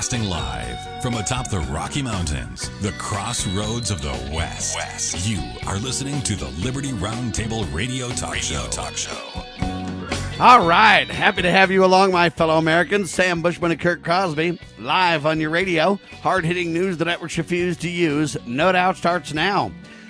Broadcasting live from atop the Rocky Mountains, the crossroads of the West. You are listening to the Liberty Roundtable Radio Talk Show. All right. Happy to have you along, my fellow Americans. Sam Bushman and Kurt Crosby, live on your radio. Hard-hitting news the networks refuse to use. No Doubt starts now.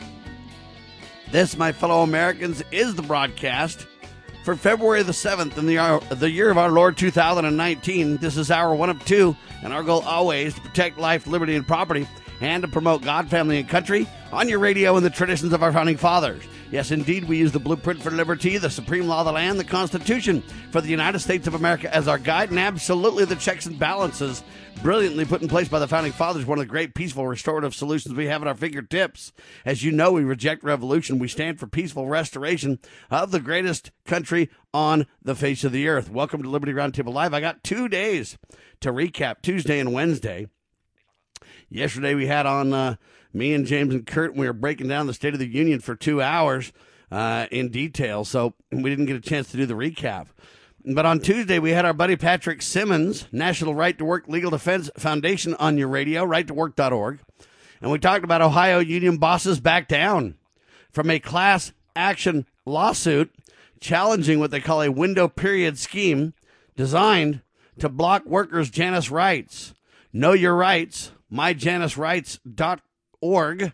This, my fellow Americans, is the broadcast for February the 7th in the year of our Lord 2019. This is hour one of two, and our goal always to protect life, liberty, and property, and to promote God, family, and country on your radio and the traditions of our founding fathers. Yes, indeed, we use the blueprint for liberty, the supreme law of the land, the Constitution for the United States of America as our guide, and absolutely the checks and balances brilliantly put in place by the founding fathers, one of the great peaceful restorative solutions we have at our fingertips. As you know, we reject revolution. We stand for peaceful restoration of the greatest country on the face of the earth. Welcome to Liberty Roundtable Live. I got 2 days to recap, Tuesday and Wednesday. Yesterday we had on me and James and Kurt, and we were breaking down the State of the Union for 2 hours in detail, so we didn't get a chance to do the recap. But on Tuesday, we had our buddy Patrick Simmons, National Right to Work Legal Defense Foundation, on your radio, righttowork.org. And we talked about Ohio union bosses back down from a class action lawsuit challenging what they call a window period scheme designed to block workers' Janus rights. Know your rights, myjanusrights.org.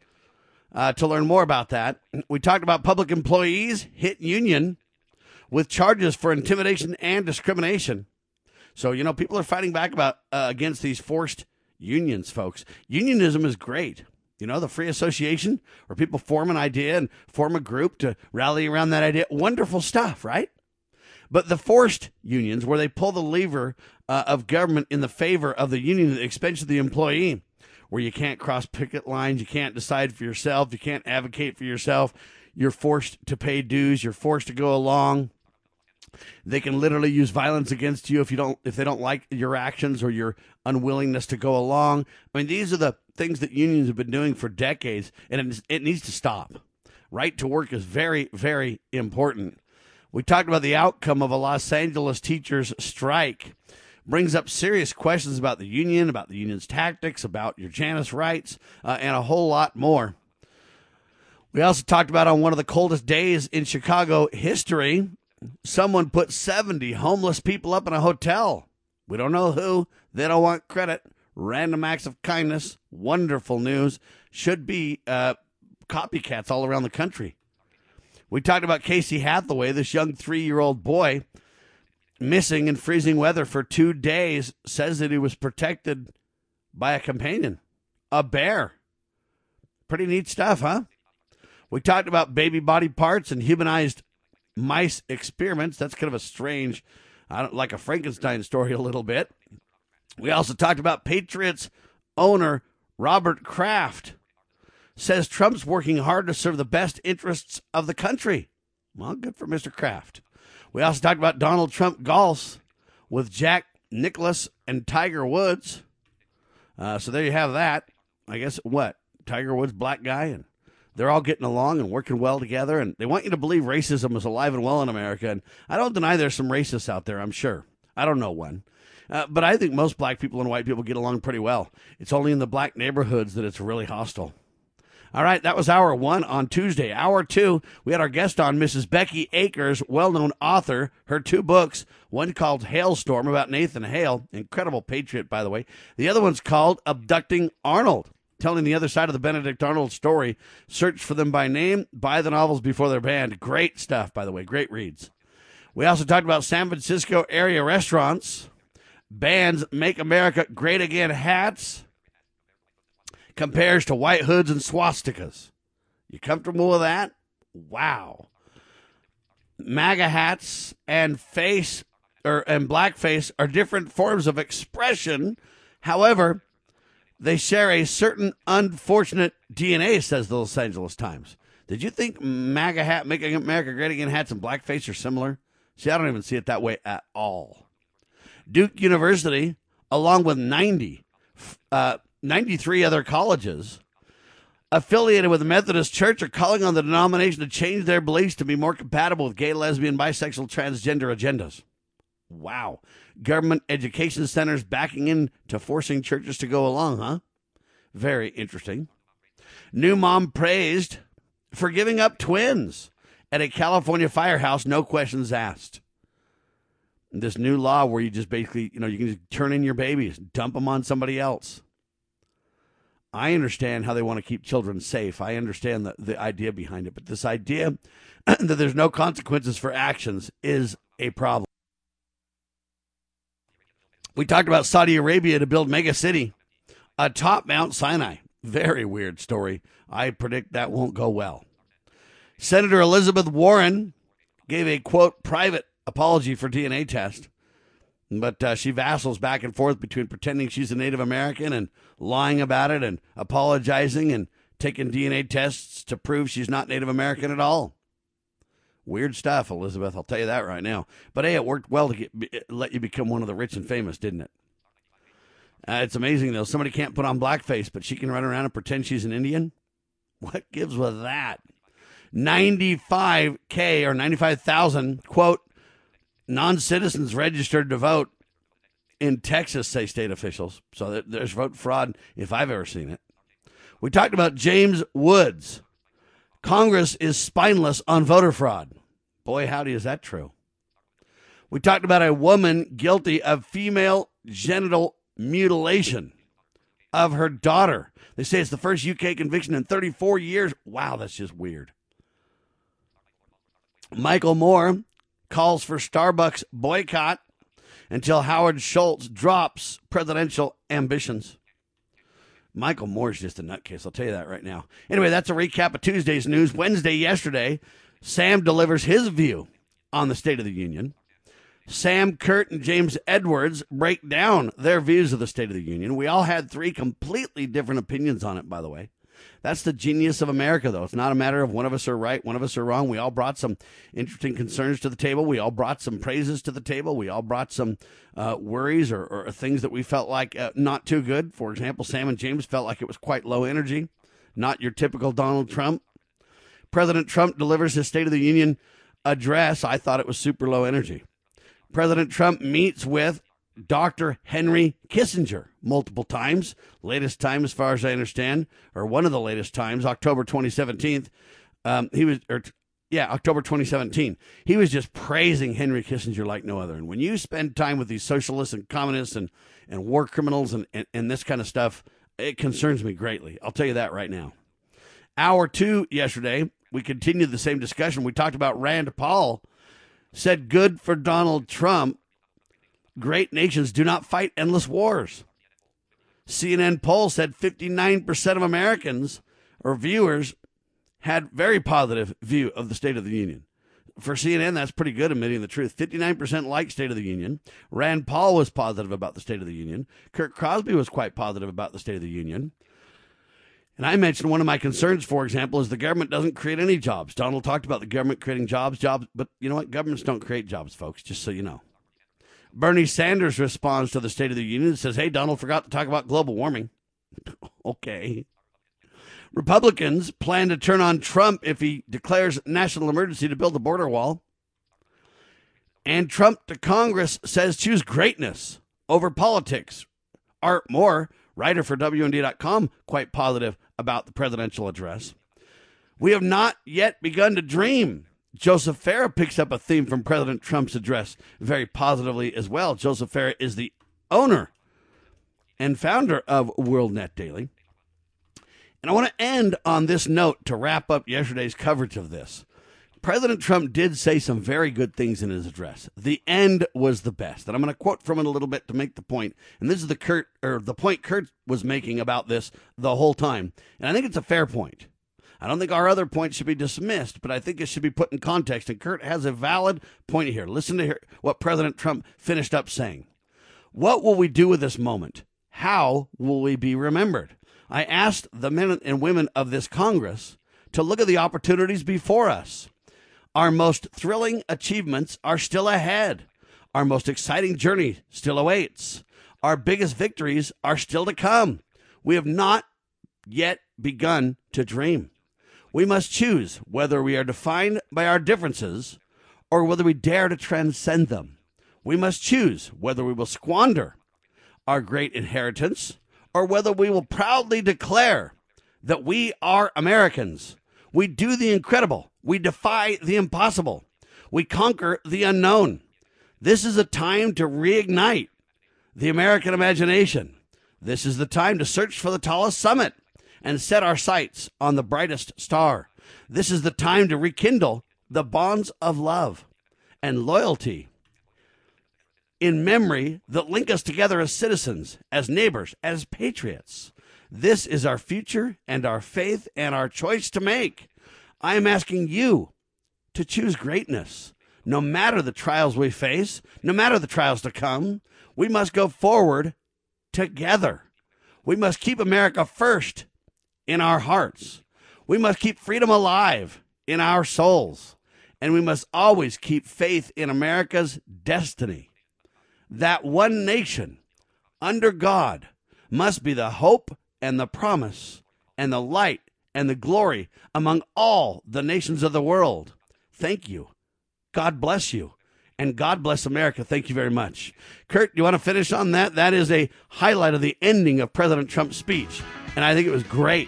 To learn more about that. We talked about public employees hit union with charges for intimidation and discrimination. So, you know, people are fighting back against these forced unions, folks. Unionism is great. You know, the free association where people form an idea and form a group to rally around that idea. Wonderful stuff, right? But the forced unions, where they pull the lever of government in the favor of the union at the expense of the employee, where you can't cross picket lines, you can't decide for yourself, you can't advocate for yourself, you're forced to pay dues, you're forced to go along. They can literally use violence against you if they don't like your actions or your unwillingness to go along. I mean, these are the things that unions have been doing for decades, and it needs to stop. Right to work is very, very important. We talked about the outcome of a Los Angeles teachers' strike. Brings up serious questions about the union's tactics, about your Janus rights, and a whole lot more. We also talked about on one of the coldest days in Chicago history, someone put 70 homeless people up in a hotel. We don't know who. They don't want credit. Random acts of kindness. Wonderful news. Should be copycats all around the country. We talked about Casey Hathaway, this young 3-year-old boy, missing in freezing weather for 2 days, says that he was protected by a companion, a bear. Pretty neat stuff, huh? We talked about baby body parts and humanized mice experiments. That's kind of a strange, like a Frankenstein story a little bit. We also talked about Patriots owner Robert Kraft. Says Trump's working hard to serve the best interests of the country. Well, good for Mr. Kraft. We also talked about Donald Trump golf with Jack Nicklaus and Tiger Woods. So there you have that. I guess Tiger Woods, black guy, and they're all getting along and working well together. And they want you to believe racism is alive and well in America. And I don't deny there's some racists out there, I'm sure. I don't know one. But I think most black people and white people get along pretty well. It's only in the black neighborhoods that it's really hostile. All right, that was hour one on Tuesday. Hour two, we had our guest on, Mrs. Becky Akers, well-known author. Her 2 books, one called Hailstorm about Nathan Hale, incredible patriot, by the way. The other one's called Abducting Arnold, telling the other side of the Benedict Arnold story. Search for them by name, buy the novels before they're banned. Great stuff, by the way, great reads. We also talked about San Francisco area restaurants, bans Make America Great Again hats, compares to white hoods and swastikas. You comfortable with that? Wow. MAGA hats and blackface are different forms of expression. However, they share a certain unfortunate DNA, says the Los Angeles Times. Did you think MAGA hat, Making America Great Again hats and blackface are similar? See, I don't even see it that way at all. Duke University, along with 93 other colleges affiliated with the Methodist Church, are calling on the denomination to change their beliefs to be more compatible with gay, lesbian, bisexual, transgender agendas. Wow. Government education centers backing into forcing churches to go along, huh? Very interesting. New mom praised for giving up twins at a California firehouse, no questions asked. This new law where you just basically, you can just turn in your babies, dump them on somebody else. I understand how they want to keep children safe. I understand the idea behind it. But this idea that there's no consequences for actions is a problem. We talked about Saudi Arabia to build mega city atop Mount Sinai. Very weird story. I predict that won't go well. Senator Elizabeth Warren gave a, quote, private apology for DNA test. But she vacillates back and forth between pretending she's a Native American and lying about it and apologizing and taking DNA tests to prove she's not Native American at all. Weird stuff, Elizabeth. I'll tell you that right now. But, hey, it worked well to let you become one of the rich and famous, didn't it? It's amazing, though. Somebody can't put on blackface, but she can run around and pretend she's an Indian? What gives with that? 95K or 95,000, quote, non-citizens registered to vote in Texas, say state officials. So there's vote fraud if I've ever seen it. We talked about James Woods. Congress is spineless on voter fraud. Boy, howdy, is that true. We talked about a woman guilty of female genital mutilation of her daughter. They say it's the first UK conviction in 34 years. Wow, that's just weird. Michael Moore calls for Starbucks boycott until Howard Schultz drops presidential ambitions. Michael Moore's just a nutcase, I'll tell you that right now. Anyway, that's a recap of Tuesday's news. Wednesday, yesterday, Sam delivers his view on the State of the Union. Sam, Kurt, and James Edwards break down their views of the State of the Union. We all had three completely different opinions on it, by the way. That's the genius of America, though. It's not a matter of one of us are right, one of us are wrong. We all brought some interesting concerns to the table. We all brought some praises to the table. We all brought some worries or things that we felt like not too good. For example, Sam and James felt like it was quite low energy, not your typical Donald Trump. President Trump delivers his State of the Union address. I thought it was super low energy. President Trump meets with Dr. Henry Kissinger multiple times. Latest time, as far as I understand, or one of the latest times, October 2017. October 2017. He was just praising Henry Kissinger like no other. And when you spend time with these socialists and communists and war criminals and this kind of stuff, it concerns me greatly. I'll tell you that right now. Hour 2 yesterday, we continued the same discussion. We talked about Rand Paul said good for Donald Trump. Great nations do not fight endless wars. CNN poll said 59% of Americans or viewers had very positive view of the State of the Union. For CNN, that's pretty good, admitting the truth. 59% like State of the Union. Rand Paul was positive about the State of the Union. Kurt Crosby was quite positive about the State of the Union. And I mentioned one of my concerns, for example, is the government doesn't create any jobs. Donald talked about the government creating jobs, but you know what? Governments don't create jobs, folks, just so you know. Bernie Sanders responds to the State of the Union and says, hey, Donald forgot to talk about global warming. Okay. Republicans plan to turn on Trump if he declares national emergency to build a border wall. And Trump to Congress says choose greatness over politics. Art Moore, writer for WND.com, quite positive about the presidential address. We have not yet begun to dream. Joseph Farah picks up a theme from President Trump's address very positively as well. Joseph Farah is the owner and founder of WorldNet Daily. And I want to end on this note to wrap up yesterday's coverage of this. President Trump did say some very good things in his address. The end was the best. And I'm going to quote from it a little bit to make the point. And this is the point Kurt was making about this the whole time. And I think it's a fair point. I don't think our other points should be dismissed, but I think it should be put in context. And Kurt has a valid point here. Listen to what President Trump finished up saying. What will we do with this moment? How will we be remembered? I asked the men and women of this Congress to look at the opportunities before us. Our most thrilling achievements are still ahead. Our most exciting journey still awaits. Our biggest victories are still to come. We have not yet begun to dream. We must choose whether we are defined by our differences or whether we dare to transcend them. We must choose whether we will squander our great inheritance or whether we will proudly declare that we are Americans. We do the incredible. We defy the impossible. We conquer the unknown. This is a time to reignite the American imagination. This is the time to search for the tallest summit and set our sights on the brightest star. This is the time to rekindle the bonds of love and loyalty in memory that link us together as citizens, as neighbors, as patriots. This is our future and our faith and our choice to make. I am asking you to choose greatness. No matter the trials we face, no matter the trials to come, we must go forward together. We must keep America first in our hearts. We must keep freedom alive in our souls. And we must always keep faith in America's destiny. That one nation under God must be the hope and the promise and the light and the glory among all the nations of the world. Thank you. God bless you. And God bless America. Thank you very much. Kurt, you want to finish on that? That is a highlight of the ending of President Trump's speech. And I think it was great.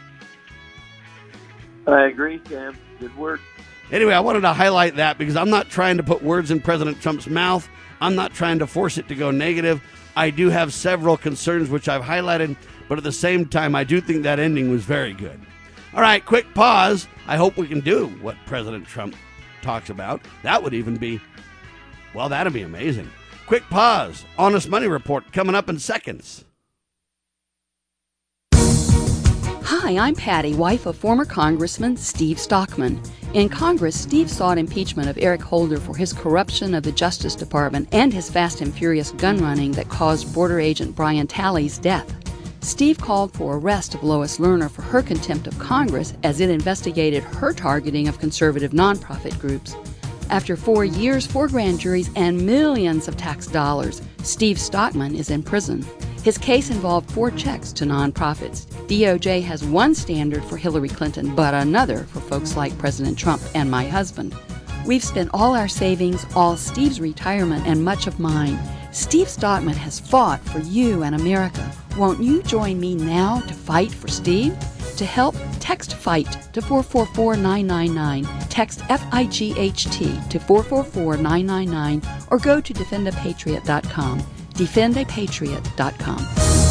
I agree, Sam. Good word. Anyway, I wanted to highlight that because I'm not trying to put words in President Trump's mouth. I'm not trying to force it to go negative. I do have several concerns which I've highlighted, but at the same time, I do think that ending was very good. All right, quick pause. I hope we can do what President Trump talks about. That would even be, well, that'd be amazing. Quick pause. Honest Money Report coming up in seconds. Hi, I'm Patty, wife of former Congressman Steve Stockman. In Congress, Steve sought impeachment of Eric Holder for his corruption of the Justice Department and his fast and furious gun running that caused border agent Brian Talley's death. Steve called for arrest of Lois Lerner for her contempt of Congress as it investigated her targeting of conservative nonprofit groups. After 4 years, 4 grand juries, and millions of tax dollars, Steve Stockman is in prison. His case involved 4 checks to nonprofits. DOJ has one standard for Hillary Clinton, but another for folks like President Trump and my husband. We've spent all our savings, all Steve's retirement, and much of mine. Steve Stockman has fought for you and America. Won't you join me now to fight for Steve? To help, text FIGHT to 444-999. Text FIGHT to 444-999 or go to defendapatriot.com. defendapatriot.com.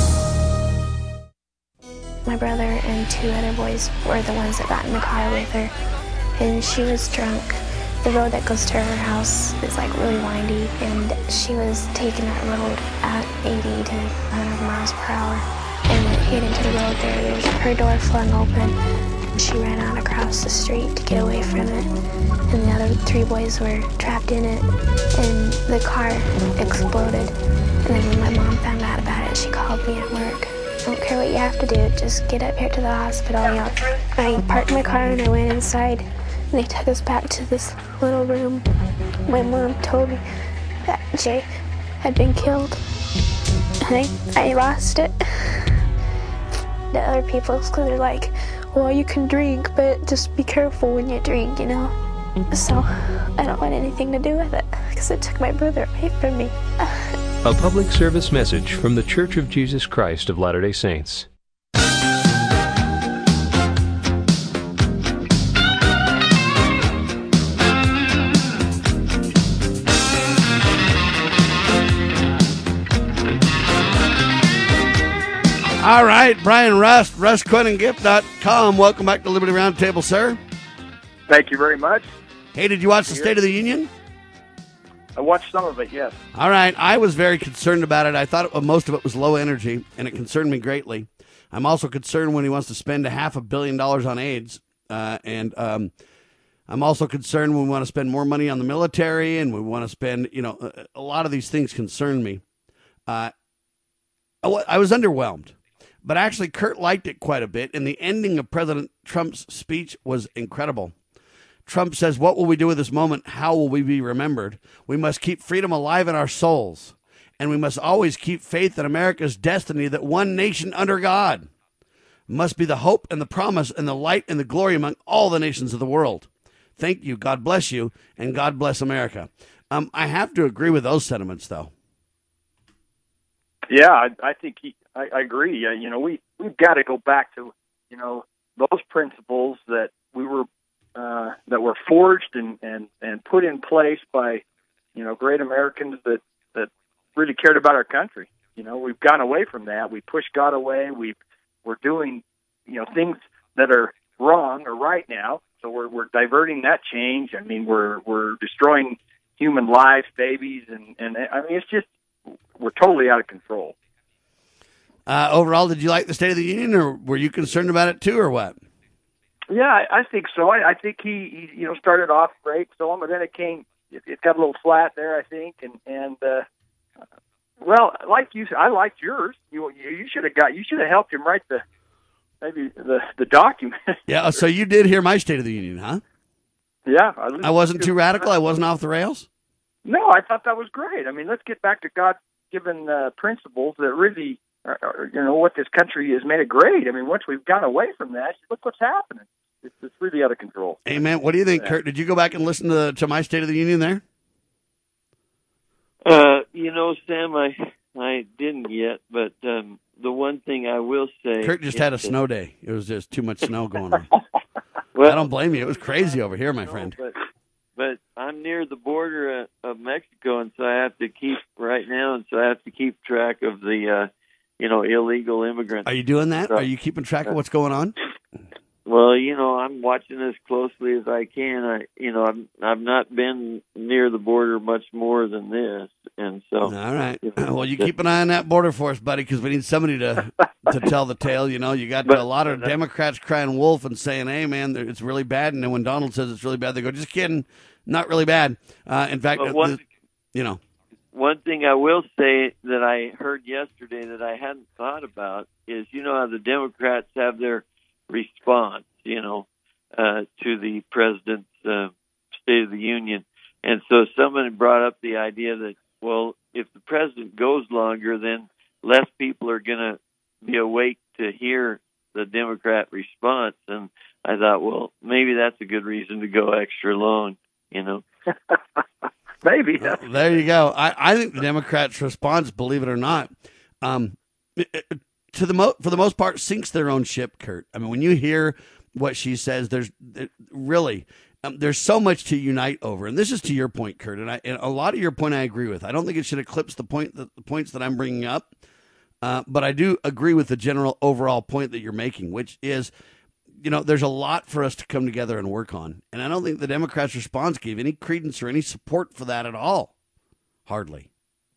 My brother and 2 other boys were the ones that got in the car with her, and she was drunk. The road that goes to her house is like really windy, and she was taking that road at 80 to 100 miles per hour and hit into the road barriers. Her door flung open. She ran out across the street to get away from it, and the other 3 boys were trapped in it, and the car exploded. And then when my mom found out about it, she called me at work. I don't care what you have to do, just get up here to the hospital. You know, I parked my car and I went inside, and they took us back to this little room. My mom told me that Jay had been killed, and I lost it. The other people, they're like, well, you can drink, but just be careful when you drink, you know? So I don't want anything to do with it, because it took my brother away from me. A public service message from The Church of Jesus Christ of Latter-day Saints. All right, Brian Rust, RustCoinandGift.com. Welcome back to Liberty Roundtable, sir. Thank you very much. Hey, did you watch the State of the Union? I watched some of it, yes. All right. I was very concerned about it. I thought most of it was low energy, and it concerned me greatly. I'm also concerned when he wants to spend $500 million on AIDS. I'm also concerned when we want to spend more money on the military, and we want to spend, a lot of these things concern me. I was underwhelmed. But actually, Kurt liked it quite a bit, and the ending of President Trump's speech was incredible. Trump says, what will we do with this moment? How will we be remembered? We must keep freedom alive in our souls, and we must always keep faith in America's destiny that one nation under God must be the hope and the promise and the light and the glory among all the nations of the world. Thank you. God bless you, and God bless America. I have to agree with those sentiments, though. Yeah, I think I agree. We've got to go back to those principles that that were forged and put in place by great Americans that really cared about our country. We've gone away from that. We pushed God away. We're doing things that are wrong or right now. So we're diverting that change. I mean, we're destroying human lives, babies, and I mean, it's just we're totally out of control. Overall, did you like the State of the Union, or were you concerned about it too, or what? Yeah, I think so. I think he started off great, so but then it got a little flat there, I think, and well, like you said, I liked yours. You should have helped him write the document. Yeah, so you did hear my State of the Union, huh? Yeah, I wasn't too radical. I wasn't off the rails. No, I thought that was great. I mean, let's get back to God-given principles that really, what this country has made it great. I mean, once we've gone away from that, look what's happening. It's really out of control. Hey, man, what do you think, Kurt? Did you go back and listen to my State of the Union there? Sam, I didn't yet, but the one thing I will say... Kurt just had a snow day. It was just too much snow going on. Well, I don't blame you. It was crazy over here, my friend. But I'm near the border of Mexico, and so I have to keep track of the illegal immigrants. Are you doing that? So, are you keeping track of what's going on? Well, I'm watching as closely as I can. I've not been near the border much more than this, and so. All right. Well, you keep an eye on that border for us, buddy, because we need somebody to tell the tale. You got a lot of Democrats crying wolf and saying, "Hey, man, it's really bad." And then when Donald says it's really bad, they go, "Just kidding, not really bad." In fact, one thing I will say that I heard yesterday that I hadn't thought about is, how the Democrats have their response, to the president's State of the Union. And so someone brought up the idea that, well, if the president goes longer, then less people are going to be awake to hear the Democrat response. And I thought, well, maybe that's a good reason to go extra long, Maybe. There you go. I think the Democrats' response, believe it or not, for the most part, sinks their own ship, Kurt. I mean, when you hear what she says, there's so much to unite over. And this is to your point, Kurt. And a lot of your point I agree with. I don't think it should eclipse the points that I'm bringing up. But I do agree with the general overall point that you're making, which is, there's a lot for us to come together and work on. And I don't think the Democrats' response gave any credence or any support for that at all. Hardly.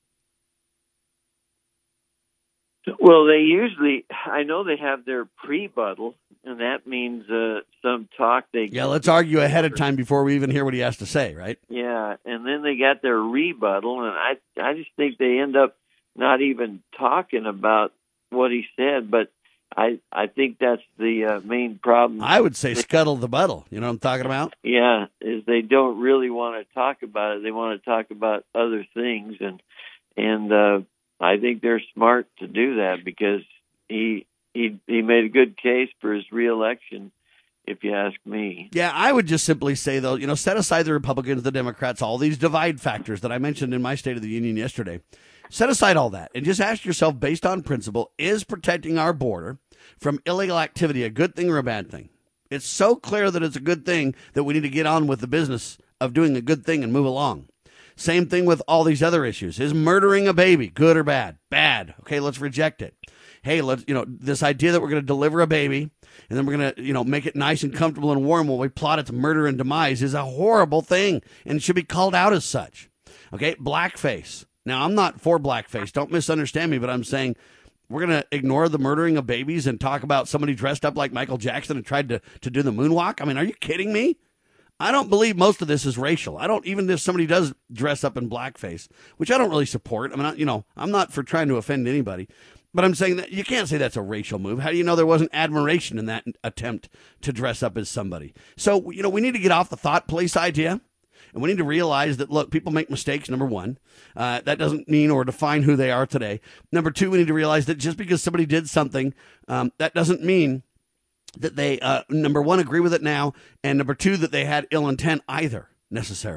Well, I know they have their pre-buttal, and that means some talk. Let's argue ahead of time before we even hear what he has to say, right? Yeah, and then they got their rebuttal, and I just think they end up not even talking about what he said, but I think that's the main problem. I would say scuttle the buttle. You know what I'm talking about? Yeah, is they don't really want to talk about it. They want to talk about other things, and I think they're smart to do that because he made a good case for his reelection, if you ask me. Yeah, I would just simply say, though, set aside the Republicans, the Democrats, all these divide factors that I mentioned in my State of the Union yesterday. Set aside all that and just ask yourself, based on principle, is protecting our border from illegal activity a good thing or a bad thing? It's so clear that it's a good thing that we need to get on with the business of doing a good thing and move along. Same thing with all these other issues. Is murdering a baby good or bad? Bad. Okay, let's reject it. Hey, let's, this idea that we're going to deliver a baby and then we're going to, make it nice and comfortable and warm while we plot its murder and demise is a horrible thing and should be called out as such. Okay, blackface. Now, I'm not for blackface. Don't misunderstand me, but I'm saying we're going to ignore the murdering of babies and talk about somebody dressed up like Michael Jackson and tried to do the moonwalk. I mean, are you kidding me? I don't believe most of this is racial. I don't, even if somebody does dress up in blackface, which I don't really support. I mean, I'm not for trying to offend anybody, but I'm saying that you can't say that's a racial move. How do you know there wasn't admiration in that attempt to dress up as somebody? So, we need to get off the thought police idea, and we need to realize that, look, people make mistakes, number one. That doesn't mean or define who they are today. Number two, we need to realize that just because somebody did something, that doesn't mean that they, number one, agree with it now, and number two, that they had ill intent either, necessarily.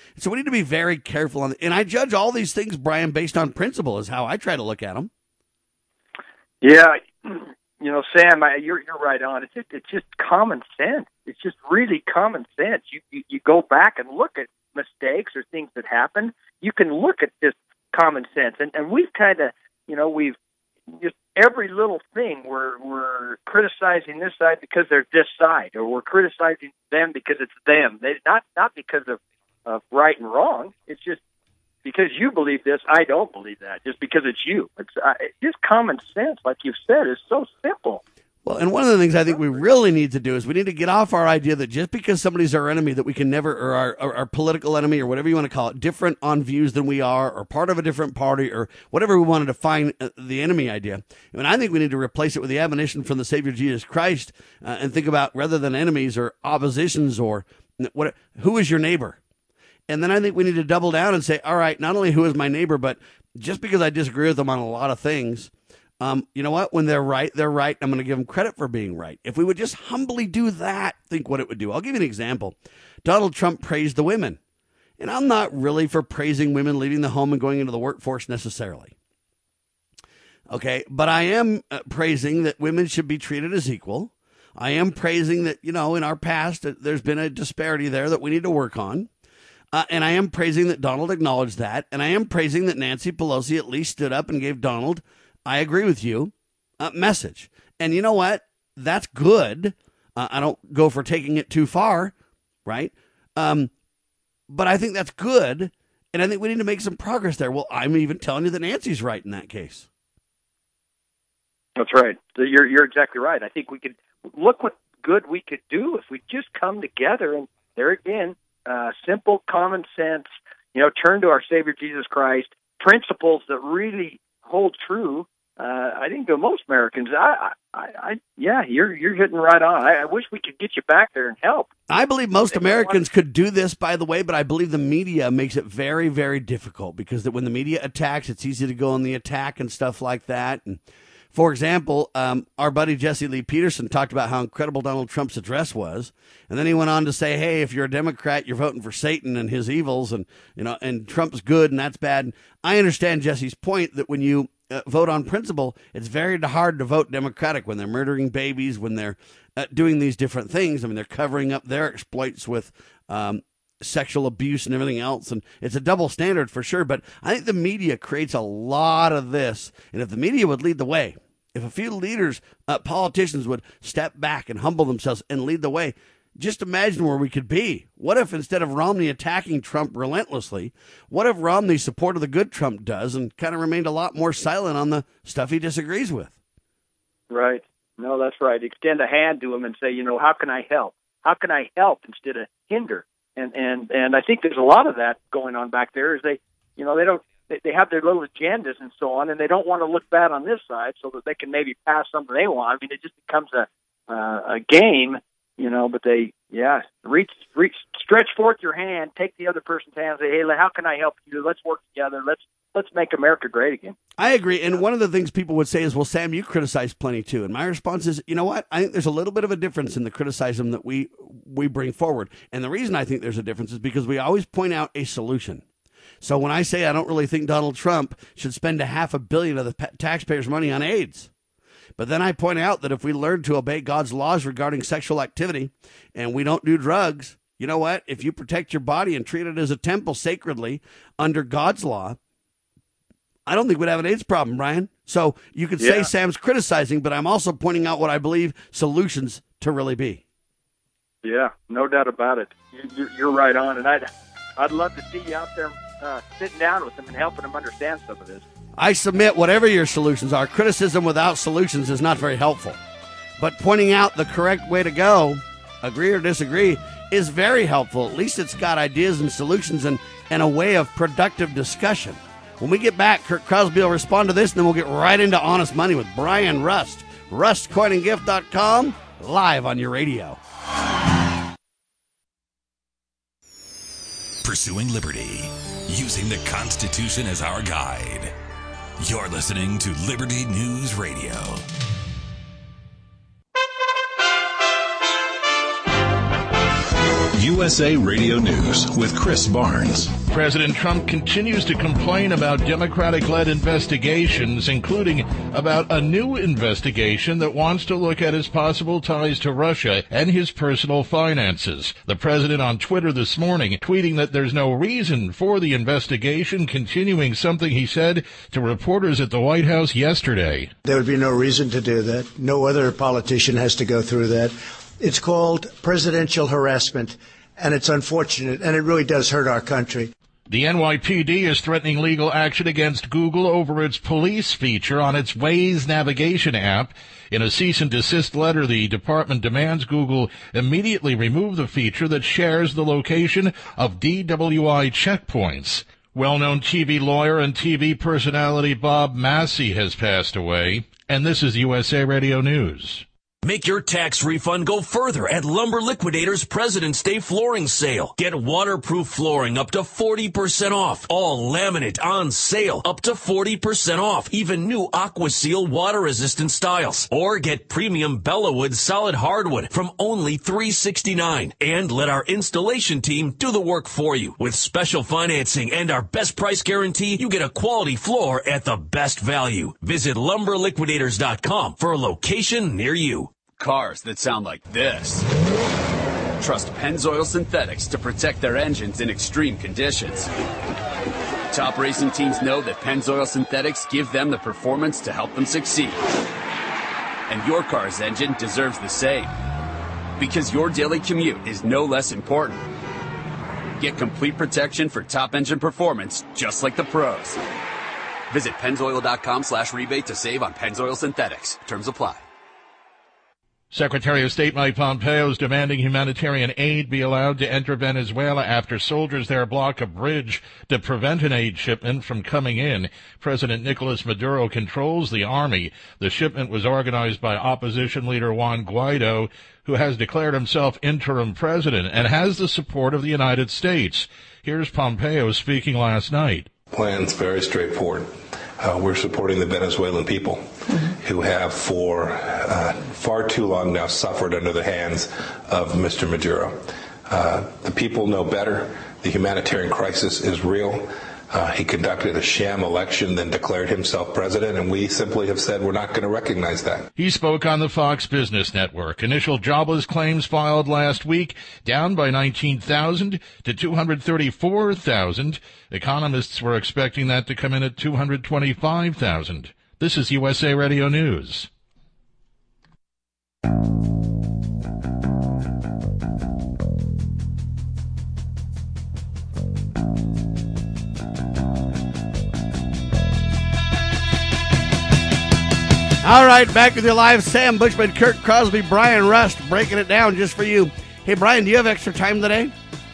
So we need to be very careful on and I judge all these things, Brian, based on principle is how I try to look at them. Yeah, Sam, you're right on. It's just common sense. It's just really common sense. You go back and look at mistakes or things that happen. You can look at this common sense, and we've kind of, we've just every little thing we're criticizing this side because they're this side, or we're criticizing them because it's them. Not because of right and wrong. It's just because you believe this, I don't believe that. Just because it's you. It's just common sense, like you've said, is so simple. Well, and one of the things I think we really need to do is we need to get off our idea that just because somebody's our enemy that we can never, or our political enemy or whatever you want to call it, different on views than we are, or part of a different party, or whatever we want to define the enemy idea. And I think we need to replace it with the admonition from the Savior Jesus Christ and think about, rather than enemies or oppositions or who is your neighbor? And then I think we need to double down and say, all right, not only who is my neighbor, but just because I disagree with them on a lot of things, you know what? When they're right, they're right. I'm going to give them credit for being right. If we would just humbly do that, think what it would do. I'll give you an example. Donald Trump praised the women. And I'm not really for praising women leaving the home and going into the workforce necessarily. Okay, but I am praising that women should be treated as equal. I am praising that, in our past, there's been a disparity there that we need to work on. And I am praising that Donald acknowledged that. And I am praising that Nancy Pelosi at least stood up and gave Donald, I agree with you, message. And you know what? That's good. I don't go for taking it too far, right? But I think that's good. And I think we need to make some progress there. Well, I'm even telling you that Nancy's right in that case. That's right. You're exactly right. I think we could look what good we could do if we just come together. And there again, simple common sense, turn to our Savior Jesus Christ, principles that really hold true. I think to most Americans, you're hitting right on. I wish we could get you back there and help. I believe most Americans could do this, by the way, but I believe the media makes it very, very difficult because when the media attacks, it's easy to go on the attack and stuff like that. And for example, our buddy Jesse Lee Peterson talked about how incredible Donald Trump's address was. And then he went on to say, hey, if you're a Democrat, you're voting for Satan and his evils and, and Trump's good and that's bad. And I understand Jesse's point that when you vote on principle, it's very hard to vote Democratic when they're murdering babies, when they're doing these different things. I mean, they're covering up their exploits with sexual abuse and everything else. And it's a double standard for sure. But I think the media creates a lot of this. And if the media would lead the way, if a few leaders, politicians would step back and humble themselves and lead the way, just imagine where we could be. What if instead of Romney attacking Trump relentlessly, what if Romney supported the good Trump does and kind of remained a lot more silent on the stuff he disagrees with? Right. No, that's right. Extend a hand to him and say, how can I help? How can I help instead of hinder? And I think there's a lot of that going on back there. Is they have their little agendas and so on, and they don't want to look bad on this side so that they can maybe pass something they want. I mean, it just becomes a game. But they, stretch forth your hand, take the other person's hand, and say, hey, how can I help you? Let's work together. Let's make America great again. I agree. And one of the things people would say is, well, Sam, you criticize plenty too. And my response is, you know what? I think there's a little bit of a difference in the criticism that we bring forward. And the reason I think there's a difference is because we always point out a solution. So when I say I don't really think Donald Trump should spend $500 million of the taxpayers' money on AIDS, but then I point out that if we learn to obey God's laws regarding sexual activity and we don't do drugs, you know what? If you protect your body and treat it as a temple sacredly under God's law, I don't think we'd have an AIDS problem, Brian. So you could say Sam's criticizing, but I'm also pointing out what I believe solutions to really be. Yeah, no doubt about it. You're right on. And I'd love to see you out there sitting down with them and helping them understand some of this. I submit whatever your solutions are. Criticism without solutions is not very helpful. But pointing out the correct way to go, agree or disagree, is very helpful. At least it's got ideas and solutions and a way of productive discussion. When we get back, Kurt Crosby will respond to this, and then we'll get right into Honest Money with Brian Rust. RustCoinandGift.com, live on your radio. Pursuing liberty, using the Constitution as our guide. You're listening to Liberty News Radio. You USA Radio News with Chris Barnes. President Trump continues to complain about Democratic-led investigations, including about a new investigation that wants to look at his possible ties to Russia and his personal finances. The president on Twitter this morning tweeting that there's no reason for the investigation, continuing something he said to reporters at the White House yesterday. There would be no reason to do that. No other politician has to go through that. It's called presidential harassment, and it's unfortunate, and it really does hurt our country. The NYPD is threatening legal action against Google over its police feature on its Waze navigation app. In a cease and desist letter, the department demands Google immediately remove the feature that shares the location of DWI checkpoints. Well-known TV lawyer and TV personality Bob Massey has passed away, and this is USA Radio News. Make your tax refund go further at Lumber Liquidators President's Day flooring sale. Get waterproof flooring up to 40% off. All laminate on sale up to 40% off. Even new AquaSeal water-resistant styles. Or get premium Bellawood solid hardwood from only $369. And let our installation team do the work for you. With special financing and our best price guarantee, you get a quality floor at the best value. Visit LumberLiquidators.com for a location near you. Cars that sound like this. Trust Pennzoil Synthetics to protect their engines in extreme conditions. Top racing teams know that Pennzoil Synthetics give them the performance to help them succeed. And your car's engine deserves the same. Because your daily commute is no less important. Get complete protection for top engine performance, just like the pros. Visit Pennzoil.com/rebate to save on Pennzoil Synthetics. Terms apply. Secretary of State Mike Pompeo is demanding humanitarian aid be allowed to enter Venezuela after soldiers there block a bridge to prevent an aid shipment from coming in. President Nicolas Maduro controls the army. The shipment was organized by opposition leader Juan Guaido, who has declared himself interim president and has the support of the United States. Here's Pompeo speaking last night. Plan's very straightforward. We're supporting the Venezuelan people who have for far too long now suffered under the hands of Mr. Maduro. The people know better. The humanitarian crisis is real. He conducted a sham election, then declared himself president, and we simply have said we're not going to recognize that. He spoke on the Fox Business Network. Initial jobless claims filed last week down by 19,000 to 234,000. Economists were expecting that to come in at 225,000. This is USA Radio News. All right, back with you live. Sam Bushman, Kurt Crosby, Brian Rust, breaking it down just for you. Hey, Brian, do you have extra time today?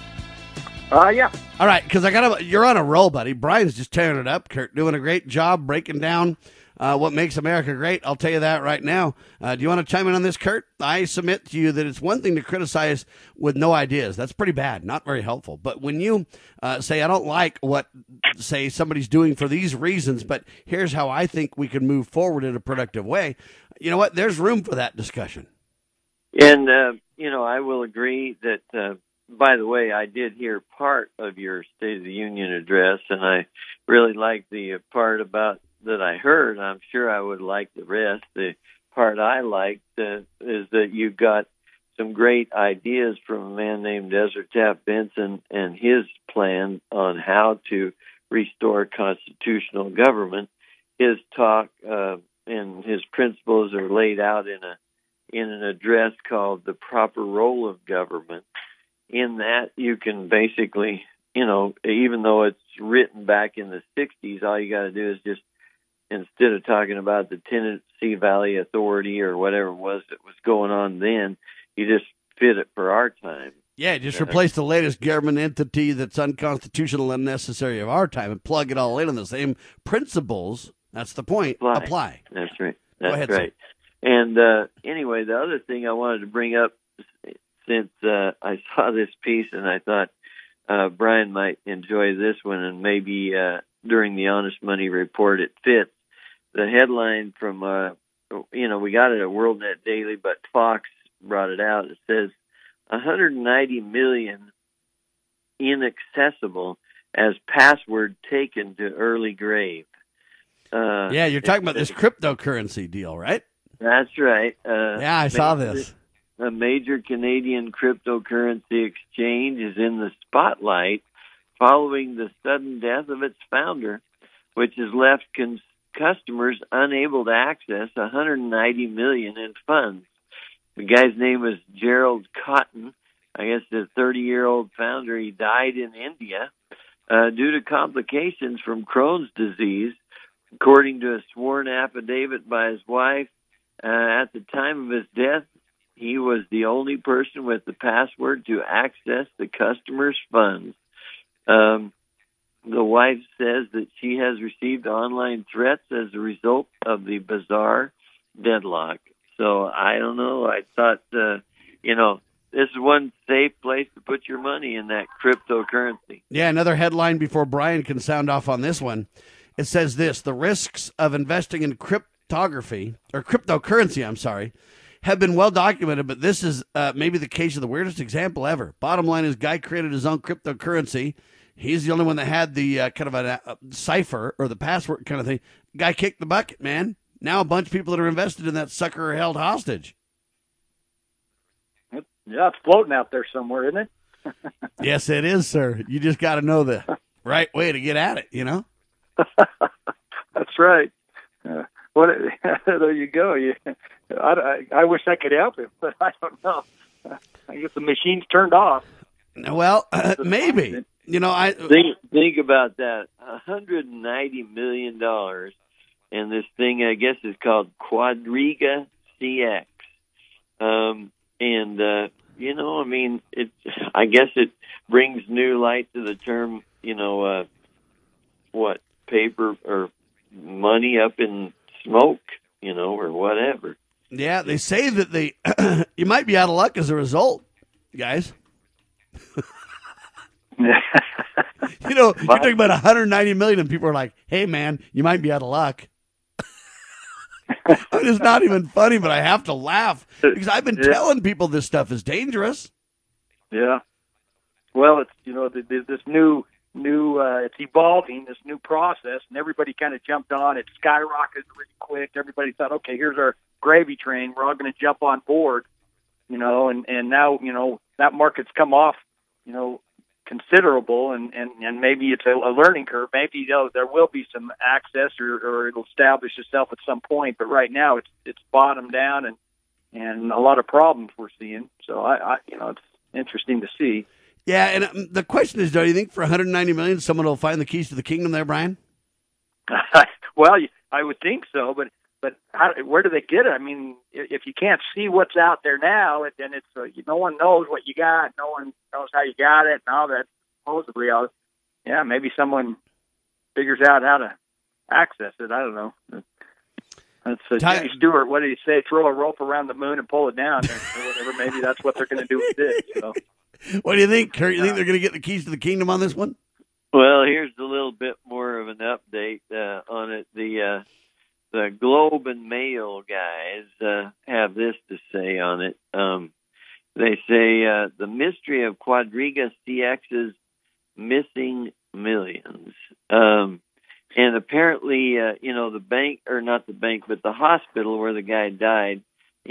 Yeah. All right, because you're on a roll, buddy. Brian's just tearing it up. Kurt doing a great job breaking down what makes America great. I'll tell you that right now. Do you want to chime in on this, Kurt? I submit to you that it's one thing to criticize with no ideas. That's pretty bad, not very helpful. But when you say, I don't like what, say, somebody's doing for these reasons, but here's how I think we can move forward in a productive way, you know what? There's room for that discussion. And, I will agree that, by the way, I did hear part of your State of the Union address, and I really liked the part about that I heard. I'm sure I would like the rest. The part I liked is that you got some great ideas from a man named Ezra Taft Benson and his plan on how to restore constitutional government. His talk and his principles are laid out in an address called The Proper Role of Government. In that, you can basically, even though it's written back in the 60s, all you got to do is just, instead of talking about the Tennessee Valley Authority or whatever it was that was going on then, you just fit it for our time. Yeah, just replace the latest government entity that's unconstitutional and unnecessary of our time and plug it all in the same principles. That's the point. Apply. That's right. Go ahead, right. Sir. And anyway, the other thing I wanted to bring up, since I saw this piece and I thought Brian might enjoy this one, and maybe during the Honest Money Report it fits. The headline from, we got it at WorldNet Daily, but Fox brought it out. It says, 190 million inaccessible as password taken to early grave. Yeah, you're talking about this cryptocurrency deal, right? That's right. Yeah, I saw this. A major Canadian cryptocurrency exchange is in the spotlight following the sudden death of its founder, which has left customers unable to access $190 million in funds. The guy's name is Gerald Cotton. I guess the 30-year-old founder. He died in India due to complications from Crohn's disease, according to a sworn affidavit by his wife. At the time of his death, he was the only person with the password to access the customer's funds. The wife says that she has received online threats as a result of the bizarre deadlock. So I don't know. I thought, this is one safe place to put your money in that cryptocurrency. Yeah, another headline before Brian can sound off on this one. It says this: the risks of investing in cryptocurrency, have been well documented, but this is maybe the case of the weirdest example ever. Bottom line is, guy created his own cryptocurrency. He's the only one that had the kind of a cipher or the password kind of thing. Guy kicked the bucket, man. Now a bunch of people that are invested in that sucker are held hostage. Yeah, it's floating out there somewhere, isn't it? Yes, it is, sir. You just got to know the right way to get at it, you know? That's right. There you go. I wish I could help him, but I don't know. I guess the machine's turned off. Well, maybe. Think about that. $190 million, and this thing, I guess, is called Quadriga CX. I guess it brings new light to the term, paper or money up in smoke, or whatever. Yeah, they say that you might be out of luck as a result, guys. You're talking about 190 million, and people are like, "Hey, man, you might be out of luck." It's not even funny, but I have to laugh because I've been telling people this stuff is dangerous. Yeah. Well, it's this new it's evolving, this new process, and everybody kind of jumped on it. Skyrocketed really quick. Everybody thought, okay, here's our gravy train. We're all going to jump on board, and now that market's come off, considerable, and maybe it's a learning curve. Maybe there will be some access, or it'll establish itself at some point. But right now, it's bottomed down, and a lot of problems we're seeing. So it's interesting to see. Yeah, and the question is, do you think for $190 million, someone will find the keys to the kingdom there, Brian? Well, I would think so, but where do they get it? I mean, if you can't see what's out there now, then it's no one knows what you got. No one knows how you got it. And all that supposedly, maybe someone figures out how to access it. I don't know. That's Jimmy Stewart. What did he say? Throw a rope around the moon and pull it down, or whatever. Maybe that's what they're going to do with this. So. What do you think, Kurt? You think they're going to get the keys to the kingdom on this one? Well, here's a little bit more of an update on it. The Globe and Mail guys have this to say on it. They say the mystery of Quadriga CX's missing millions. And apparently, the bank, or not the bank, but the hospital where the guy died,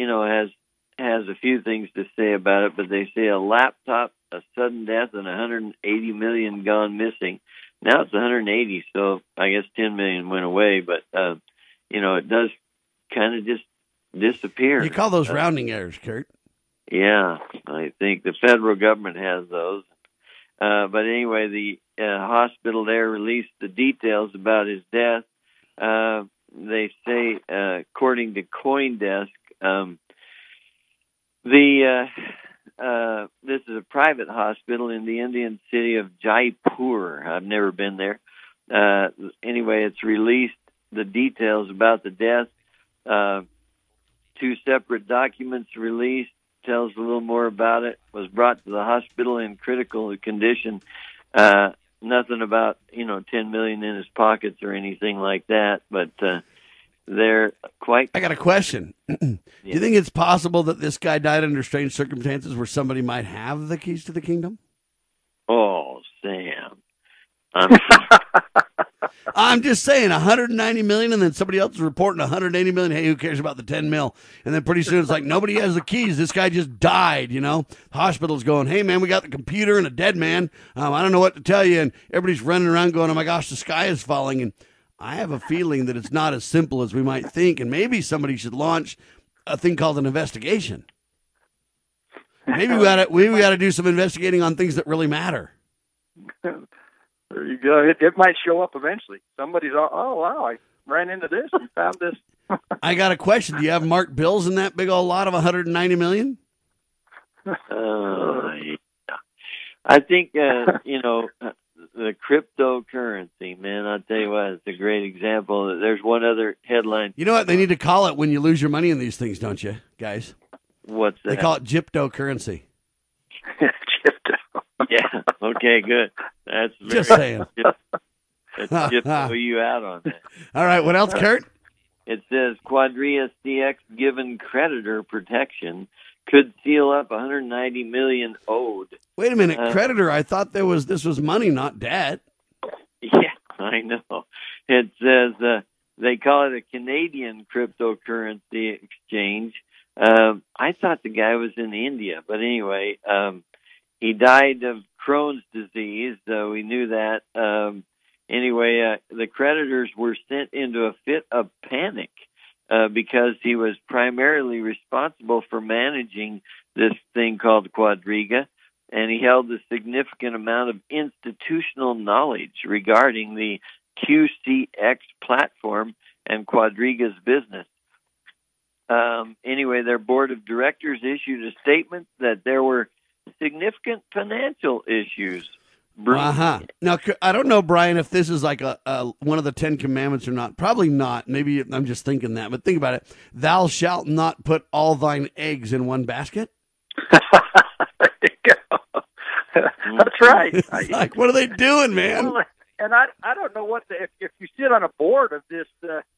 has a few things to say about it, but they say a laptop, a sudden death, and 180 million gone missing. Now it's 180, so I guess 10 million went away, but it does kind of just disappear. You call those rounding errors, Kurt? Yeah, I think the federal government has those. But anyway, the hospital there released the details about his death. They say, according to CoinDesk, this is a private hospital in the Indian city of Jaipur. I've never been there. Anyway, it's released the details about the death. 2 separate documents released, tells a little more about it. Was brought to the hospital in critical condition. Nothing about 10 million in his pockets or anything like that. But they're quite. I got a question. Do you think it's possible that this guy died under strange circumstances where somebody might have the keys to the kingdom? Oh, Sam. I'm just saying, 190 million, and then somebody else is reporting 180 million. Hey, who cares about the 10 mil? And then pretty soon it's like, nobody has the keys. This guy just died, Hospital's going, hey, man, we got the computer and a dead man. I don't know what to tell you. And everybody's running around going, oh, my gosh, the sky is falling. And I have a feeling that it's not as simple as we might think. And maybe somebody should launch a thing called an investigation. Maybe we got to do some investigating on things that really matter. There you go. It might show up eventually. Somebody's, oh, wow, I ran into this and found this. I got a question. Do you have marked bills in that big old lot of 190 million? Yeah. I think, the cryptocurrency, man, I'll tell you what, it's a great example. There's one other headline. You know what they need to call it when you lose your money in these things, don't you, guys? What's that? They call it gyptocurrency. Gypto. Yeah. Okay, good. That's just saying. Let's just throw you out on that. All right. What else, Kurt? It says Quadria CX given creditor protection could seal up 190 million owed. Wait a minute, creditor. I thought this was money, not debt. Yeah, I know. It says they call it a Canadian cryptocurrency exchange. I thought the guy was in India, but anyway, he died of Crohn's disease, so we knew that. The creditors were sent into a fit of panic because he was primarily responsible for managing this thing called Quadriga, and he held a significant amount of institutional knowledge regarding the QCX platform and Quadriga's business. Their board of directors issued a statement that there were significant financial issues. Now, I don't know, Brian, if this is like one of the 10 commandments or not. Probably not. Maybe I'm just thinking that. But think about it. Thou shalt not put all thine eggs in one basket. There you go. That's right. Like, what are they doing, man? Well, and I don't know what if you sit on a board of this,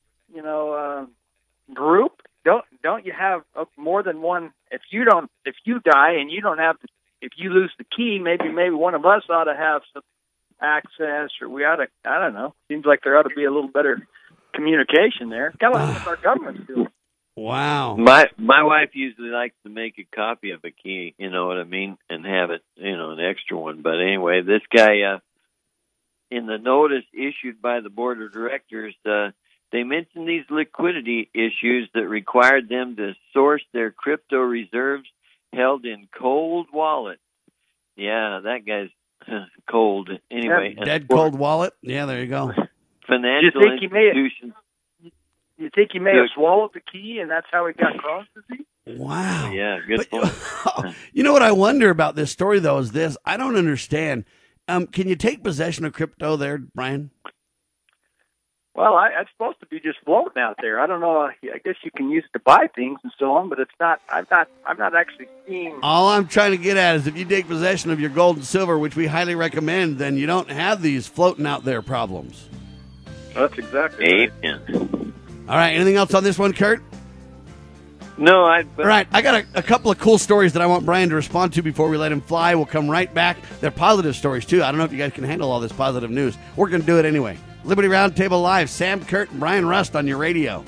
group, don't you have more than one? If you die and you don't have, if you lose the key, maybe one of us ought to have some access, or we ought to. I don't know. Seems like there ought to be a little better communication there. Kind of like what our government's doing. Wow. My wife usually likes to make a copy of a key, you know what I mean, and have it, an extra one. But anyway, this guy, in the notice issued by the board of directors, they mentioned these liquidity issues that required them to source their crypto reserves held in cold wallets. Yeah, that guy's cold. Anyway, dead cold wallet. Yeah, there you go. Financial institutions. You think he may have swallowed the key, and that's how he got Crohn's disease? Wow. Yeah, good point. You know what I wonder about this story, though, is this. I don't understand. Can you take possession of crypto there, Brian? Well, it's supposed to be just floating out there. I don't know. I guess you can use it to buy things and so on, but it's not. I'm not actually seeing. All I'm trying to get at is if you take possession of your gold and silver, which we highly recommend, then you don't have these floating out there problems. That's exactly right. Amen. All right. Anything else on this one, Kurt? No, All right. I got a couple of cool stories that I want Brian to respond to before we let him fly. We'll come right back. They're positive stories, too. I don't know if you guys can handle all this positive news. We're going to do it anyway. Liberty Roundtable Live. Sam, Kurt, and Brian Rust on your radio.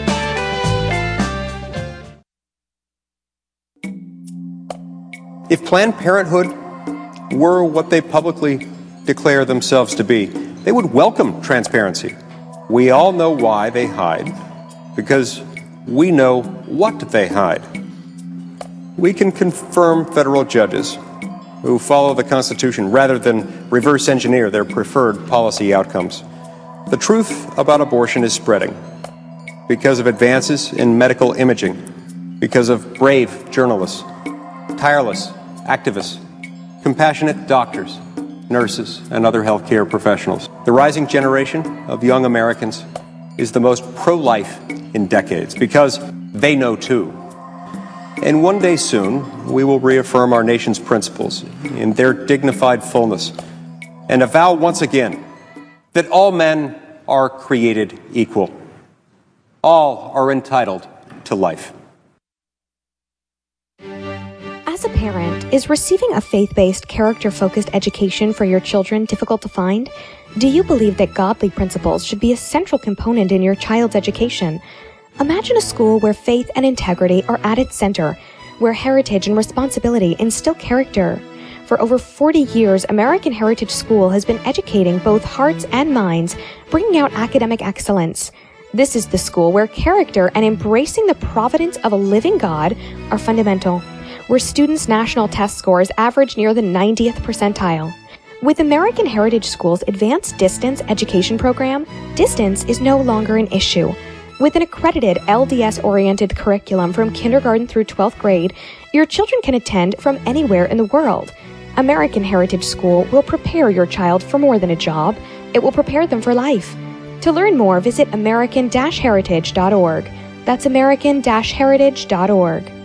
If Planned Parenthood were what they publicly declare themselves to be, they would welcome transparency. We all know why they hide, because we know what they hide. We can confirm federal judges who follow the Constitution rather than reverse engineer their preferred policy outcomes. The truth about abortion is spreading because of advances in medical imaging, because of brave journalists, tireless activists, compassionate doctors, nurses, and other healthcare professionals. The rising generation of young Americans is the most pro-life in decades because they know too. And one day soon, we will reaffirm our nation's principles in their dignified fullness and avow once again that all men are created equal. All are entitled to life. As a parent, is receiving a faith-based, character-focused education for your children difficult to find? Do you believe that godly principles should be a central component in your child's education? Imagine a school where faith and integrity are at its center, where heritage and responsibility instill character. For over 40 years, American Heritage School has been educating both hearts and minds, bringing out academic excellence. This is the school where character and embracing the providence of a living God are fundamental, where students' national test scores average near the 90th percentile. With American Heritage School's advanced distance education program, distance is no longer an issue. With an accredited LDS-oriented curriculum from kindergarten through 12th grade, your children can attend from anywhere in the world. American Heritage School will prepare your child for more than a job. It will prepare them for life. To learn more, visit american-heritage.org. That's american-heritage.org.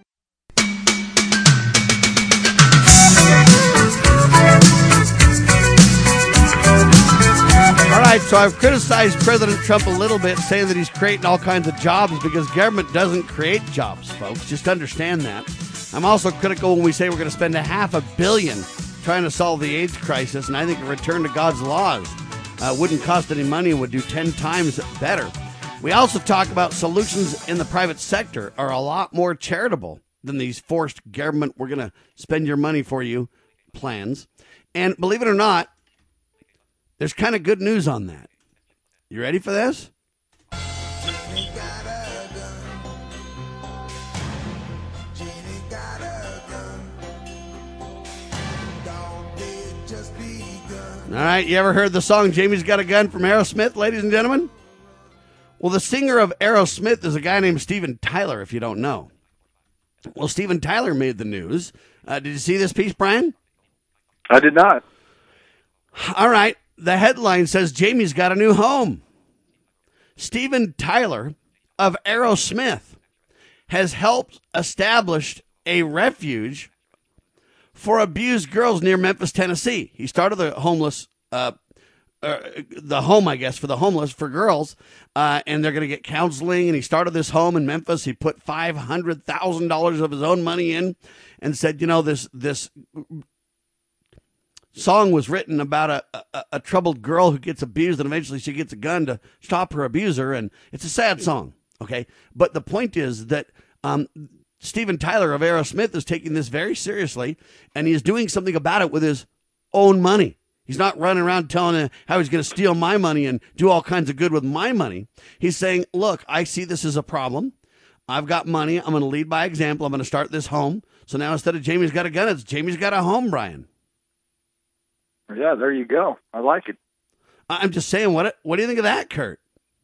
All right, so I've criticized President Trump a little bit, saying that he's creating all kinds of jobs because government doesn't create jobs, folks. Just understand that. I'm also critical when we say we're going to spend $500 million trying to solve the AIDS crisis, and I think a return to God's laws wouldn't cost any money and would do 10 times better. We also talk about solutions in the private sector are a lot more charitable than these forced government, we're going to spend your money for you plans. And believe it or not, there's kind of good news on that. You ready for this? All right, you ever heard the song Jamie's Got a Gun from Aerosmith, ladies and gentlemen? Well, the singer of Aerosmith is a guy named Steven Tyler, if you don't know. Well, Steven Tyler made the news. Did you see this piece, Brian? I did not. All right, the headline says Jamie's got a new home. Steven Tyler of Aerosmith has helped establish a refuge for abused girls near Memphis, Tennessee. He started the homeless, the home, I guess, for the homeless for girls, and they're going to get counseling. And he started this home in Memphis. He put $500,000 of his own money in, and said, you know, this song was written about a troubled girl who gets abused, and eventually she gets a gun to stop her abuser, and it's a sad song. Okay, but the point is that Steven Tyler of Aerosmith is taking this very seriously, and he's doing something about it with his own money. He's not running around telling how he's going to steal my money and do all kinds of good with my money. He's saying, look, I see this as a problem. I've got money. I'm going to lead by example. I'm going to start this home. So now instead of Jamie's got a gun, it's Jamie's got a home, Brian. Yeah, there you go. I like it. I'm just saying, what do you think of that, Kurt?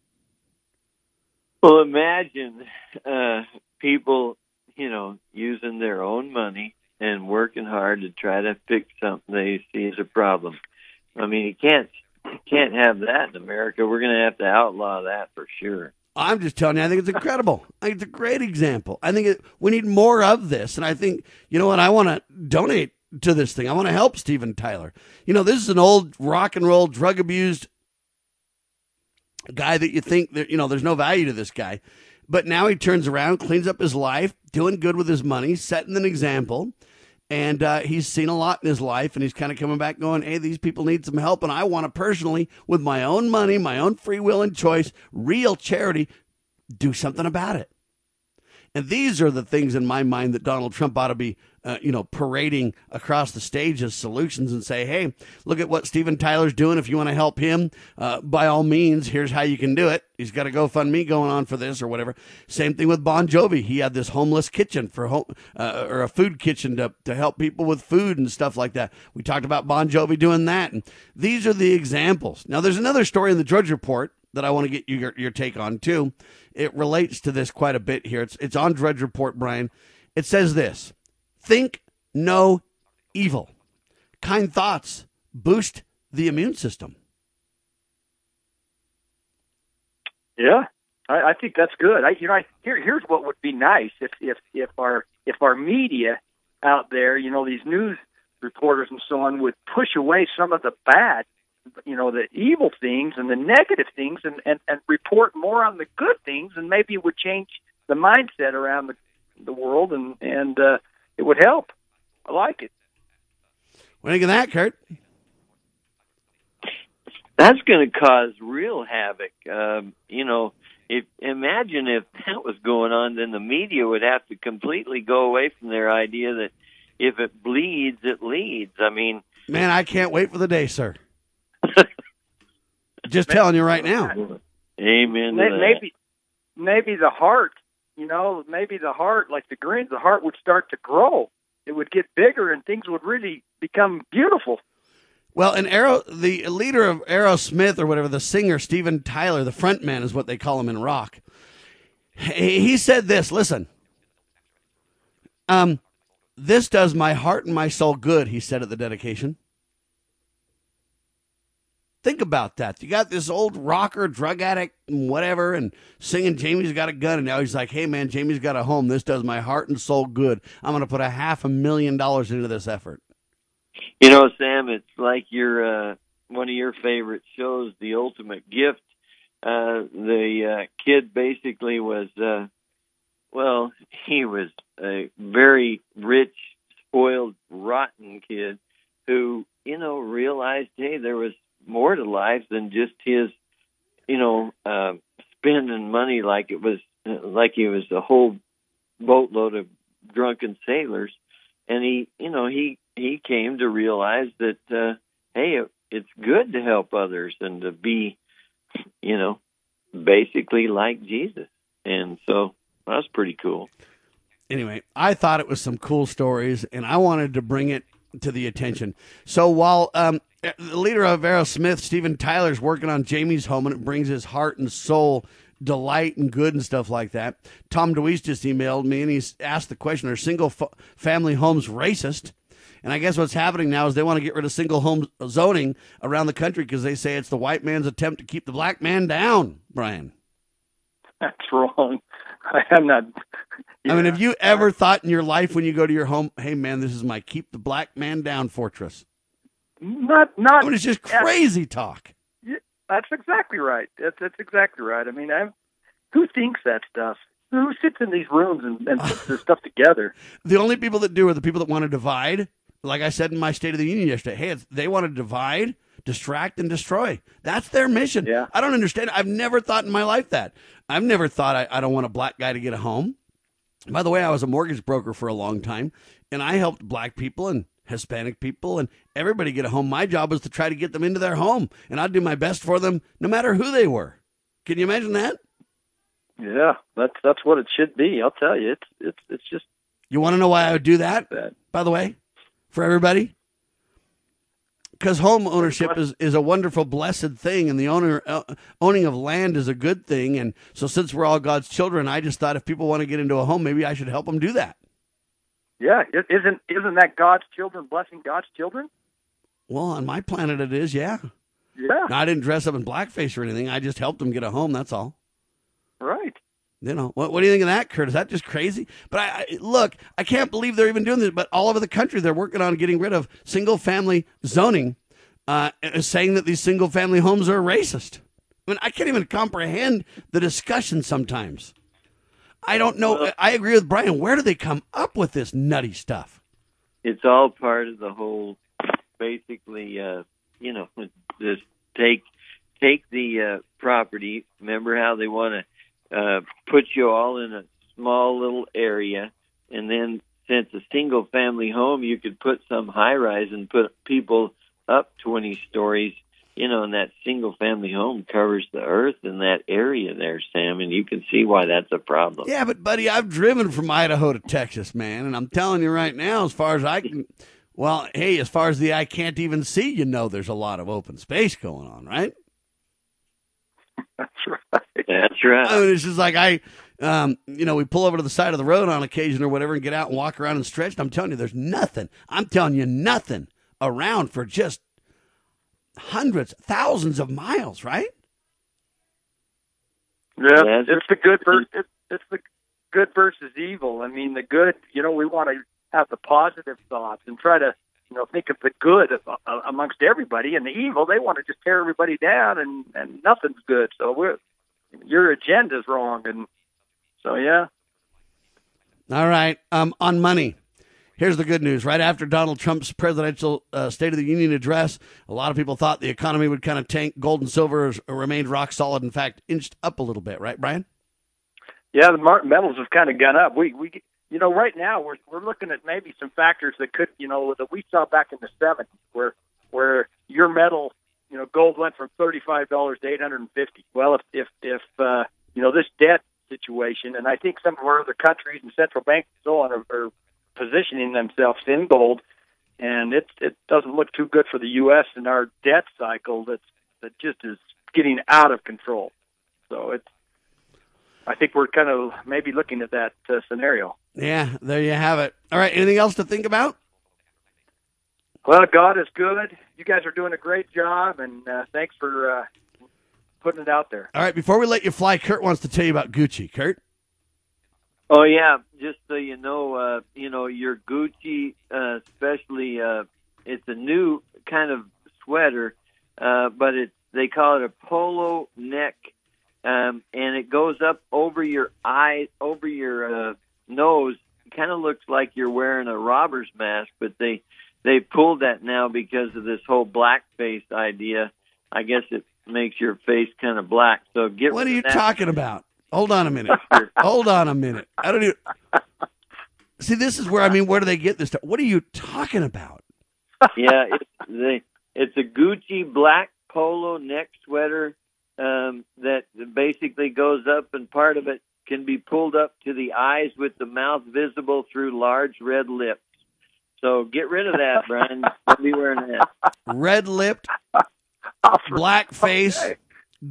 Well, imagine people, using their own money and working hard to try to fix something they see as a problem. I mean, you can't have that in America. We're going to have to outlaw that for sure. I'm just telling you, I think it's incredible. I think it's a great example. I think we need more of this. And I think, you know what, I want to donate to this thing. I want to help Steven Tyler. This is an old rock and roll, drug abused guy that you think that, there's no value to this guy. But now he turns around, cleans up his life, doing good with his money, setting an example. And he's seen a lot in his life, and he's kind of coming back going, hey, these people need some help, and I want to personally, with my own money, my own free will and choice, real charity, do something about it. And these are the things in my mind that Donald Trump ought to be, parading across the stage as solutions and say, hey, look at what Steven Tyler's doing. If you want to help him, by all means, here's how you can do it. He's got a GoFundMe going on for this or whatever. Same thing with Bon Jovi. He had this homeless kitchen for or a food kitchen to help people with food and stuff like that. We talked about Bon Jovi doing that. And these are the examples. Now, there's another story in the Drudge Report that I want to get your take on, too. It relates to this quite a bit here. It's on Drudge Report, Brian. It says this: think no evil. Kind thoughts boost the immune system. Yeah, I think that's good. Here's what would be nice if our media out there, these news reporters and so on, would push away some of the bad the evil things and the negative things, and report more on the good things, and maybe it would change the mindset around the world, and it would help. I like it. What do you think of that, Kurt? That's going to cause real havoc. Imagine if that was going on, then the media would have to completely go away from their idea that if it bleeds, it leads. I mean, man, I can't wait for the day, sir. Just telling you right now. Amen. Maybe the heart, like the greens, the heart would start to grow. It would get bigger, and things would really become beautiful. Well, the leader of Aerosmith, or whatever, the singer, Steven Tyler, the front man is what they call him in rock. He said this, listen. This does my heart and my soul good, he said at the dedication. Think about that. You got this old rocker, drug addict, and whatever, and singing Jamie's got a gun, and now he's like, hey, man, Jamie's got a home. This does my heart and soul good. I'm going to put $500,000 into this effort. Sam, it's like your one of your favorite shows, The Ultimate Gift. The kid basically was, he was a very rich, spoiled, rotten kid who, realized, hey, there was more to life than just his, spending money like he was a whole boatload of drunken sailors. And he came to realize that, hey, it's good to help others and to be, basically like Jesus. And so that's pretty cool. Anyway, I thought it was some cool stories, and I wanted to bring it to the attention. So while the leader of Aerosmith, Steven Tyler's working on Jamie's home, and it brings his heart and soul delight and good and stuff like that, Tom DeWeese just emailed me, and he's asked the question, are single-family homes racist? And I guess what's happening now is they want to get rid of single home zoning around the country because they say it's the white man's attempt to keep the black man down, Brian. That's wrong. I'm not... I mean, have you ever thought in your life when you go to your home, hey, man, this is my keep the black man down fortress? Not. I mean, it's just crazy talk. Yeah, that's exactly right. That's exactly right. I mean, who thinks that stuff? Who sits in these rooms and puts this stuff together? The only people that do are the people that want to divide. Like I said in my State of the Union yesterday, hey, they want to divide, distract, and destroy. That's their mission. Yeah. I don't understand. I've never thought in my life that. I've never thought I don't want a black guy to get a home. By the way, I was a mortgage broker for a long time, and I helped black people and Hispanic people and everybody get a home. My job was to try to get them into their home, and I'd do my best for them no matter who they were. Can you imagine that? Yeah, that's what it should be. I'll tell you, it's just. You want to know why I would do that? By the way, for everybody, because home ownership is a wonderful, blessed thing, and the owning of land is a good thing. And so, since we're all God's children, I just thought if people want to get into a home, maybe I should help them do that. Yeah, isn't that God's children blessing God's children? Well, on my planet, it is. Yeah. Yeah. I didn't dress up in blackface or anything. I just helped them get a home. That's all. Right. What do you think of that, Kurt? Is that just crazy? But look, I can't believe they're even doing this. But all over the country, they're working on getting rid of single-family zoning, saying that these single-family homes are racist. I mean, I can't even comprehend the discussion sometimes. I don't know. I agree with Brian. Where do they come up with this nutty stuff? It's all part of the whole, basically, just take the property. Remember how they want to put you all in a small little area, and then since a single family home, you could put some high rise and put people up 20 stories, and that single family home covers the earth in that area there, Sam, and you can see why that's a problem. Yeah, but buddy, I've driven from Idaho to Texas, man, and I'm telling you right now, as far as I can, as far as the eye can't even see, there's a lot of open space going on, right? That's right. That's right. I mean, it's just like we pull over to the side of the road on occasion or whatever and get out and walk around and stretch. And I'm telling you, there's nothing. I'm telling you, nothing around for just hundreds, thousands of miles, right? Yeah, it's the good it's the good versus evil. I mean, the good, we want to have the positive thoughts and try to, think of the good amongst everybody, and the evil, they want to just tear everybody down, and nothing's good. So your agenda's wrong, and so yeah. All right, on money. Here's the good news. Right after Donald Trump's presidential State of the Union address, a lot of people thought the economy would kind of tank. Gold and silver has remained rock solid. In fact, inched up a little bit. Right, Brian? Yeah, the metals have kind of gone up. We right now we're looking at maybe some factors that could, that we saw back in the 70s, where your metal, gold went from $35 to $850. Well, if this debt situation, and I think some of our other countries and central banks and so on are positioning themselves in gold, and it doesn't look too good for the U.S. and our debt cycle that just is getting out of control. So I think we're kind of maybe looking at that scenario. Yeah, there you have it. All right, anything else to think about? Well, God is good. You guys are doing a great job, and thanks for putting it out there. All right, before we let you fly, Kurt wants to tell you about Gucci. Kurt? Oh, yeah, just so you know, your Gucci, especially, it's a new kind of sweater, but they call it a polo neck, and it goes up over your eye, over your nose. It kind of looks like you're wearing a robber's mask, but they pulled that now because of this whole blackface idea. I guess it makes your face kind of black. So what are you talking about? Hold on a minute. Hold on a minute. I don't even see. This is where where do they get this stuff? What are you talking about? Yeah, it's a Gucci black polo neck sweater that basically goes up, and part of it can be pulled up to the eyes with the mouth visible through large red lips. So get rid of that, Brian. Don't be wearing that. Red lipped, black face. Okay.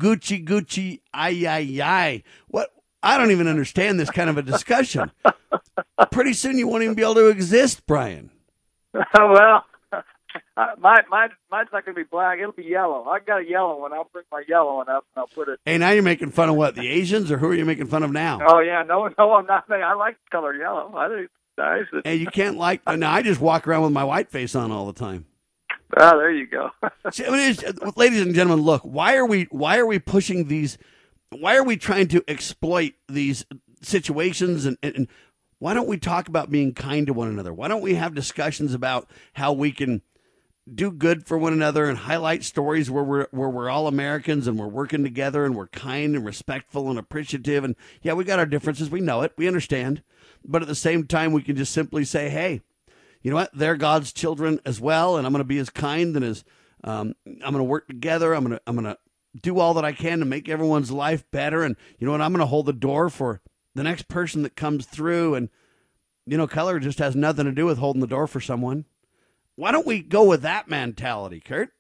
Gucci, ay. What? I don't even understand this kind of a discussion. Pretty soon you won't even be able to exist, Brian. Well, mine's not going to be black. It'll be yellow. I got a yellow one. I'll bring my yellow one up and I'll put it. Hey, now you're making fun of what? The Asians, or who are you making fun of now? Oh, yeah. No, I'm not. I like the color yellow. I think it's nice. Hey, you can't like. Now I just walk around with my white face on all the time. Oh, there you go. See, ladies and gentlemen, look, why are we pushing these? Why are we trying to exploit these situations? And why don't we talk about being kind to one another? Why don't we have discussions about how we can do good for one another and highlight stories where we're all Americans and we're working together and we're kind and respectful and appreciative? And yeah, we got our differences. We know it. We understand. But at the same time, we can just simply say, hey, you know what? They're God's children as well, and I'm going to be as kind and as I'm going to work together. I'm going to do all that I can to make everyone's life better. And you know what? I'm going to hold the door for the next person that comes through. And color just has nothing to do with holding the door for someone. Why don't we go with that mentality, Kurt?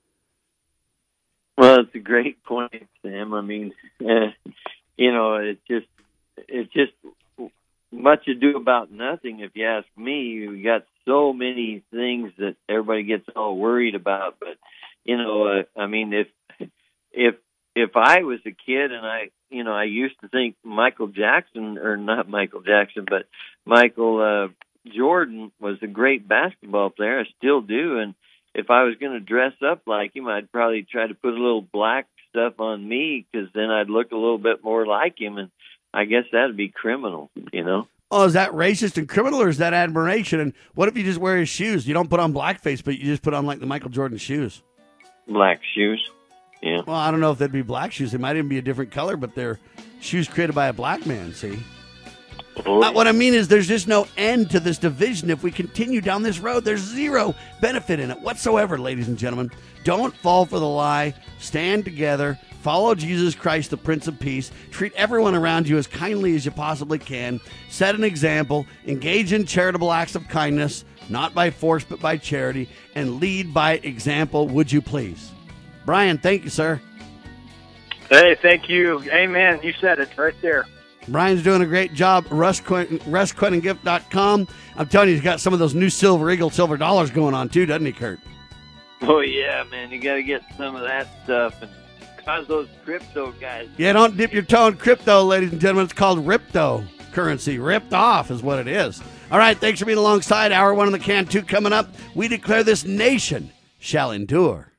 Well, it's a great point, Sam. I mean, it's just much ado about nothing, if you ask me. We got so many things that everybody gets all worried about. But I mean, if I was a kid and I used to think Michael Jackson, or not Michael Jackson, but Michael Jordan was a great basketball player. I still do. And if I was going to dress up like him, I'd probably try to put a little black stuff on me, because then I'd look a little bit more like him. And I guess that'd be criminal, Oh, is that racist and criminal, or is that admiration? And what if you just wear his shoes? You don't put on blackface, but you just put on like the Michael Jordan shoes. Black shoes, yeah. Well, I don't know if they'd be black shoes. They might even be a different color, but they're shoes created by a black man, see? What I mean is there's just no end to this division. If we continue down this road, there's zero benefit in it whatsoever, ladies and gentlemen. Don't fall for the lie. Stand together. Follow Jesus Christ, the Prince of Peace. Treat everyone around you as kindly as you possibly can. Set an example. Engage in charitable acts of kindness, not by force but by charity. And lead by example, would you please? Brian, thank you, sir. Hey, thank you. Amen. You said it right there. Brian's doing a great job. RussQuentinGift.com. I'm telling you, he's got some of those new Silver Eagle silver dollars going on too, doesn't he, Kurt? Oh, yeah, man. You got to get some of that stuff. And cause those crypto guys. Yeah, don't dip your toe in crypto, ladies and gentlemen. It's called Ripto. currency. Ripped off is what it is. All right, thanks for being alongside. Hour 1 in the can, 2 coming up. We declare this nation shall endure.